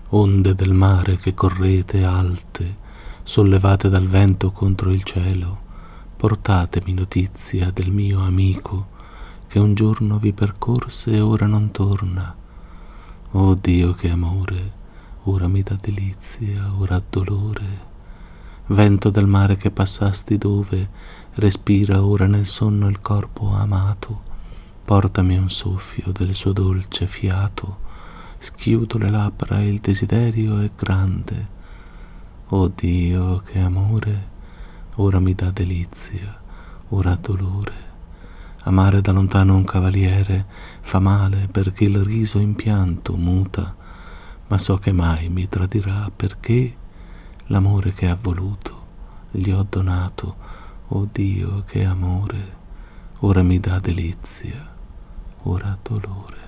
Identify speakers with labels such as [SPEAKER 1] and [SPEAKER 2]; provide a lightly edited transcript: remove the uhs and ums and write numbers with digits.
[SPEAKER 1] Onde del mare che correte alte, sollevate dal vento contro il cielo, portatemi notizia del mio amico, che un giorno vi percorse e ora non torna. Oh Dio che amore, ora mi dà delizia, ora dolore. Vento del mare che passasti dove, respira ora nel sonno il corpo amato. Portami un soffio del suo dolce fiato, schiudo le labbra e il desiderio è grande. Oh Dio che amore, ora mi dà delizia, ora dolore. Amare da lontano un cavaliere fa male perché il riso in pianto muta, ma so che mai mi tradirà perché l'amore che ha voluto gli ho donato. Oh Dio che amore, ora mi dà delizia, ora dolore.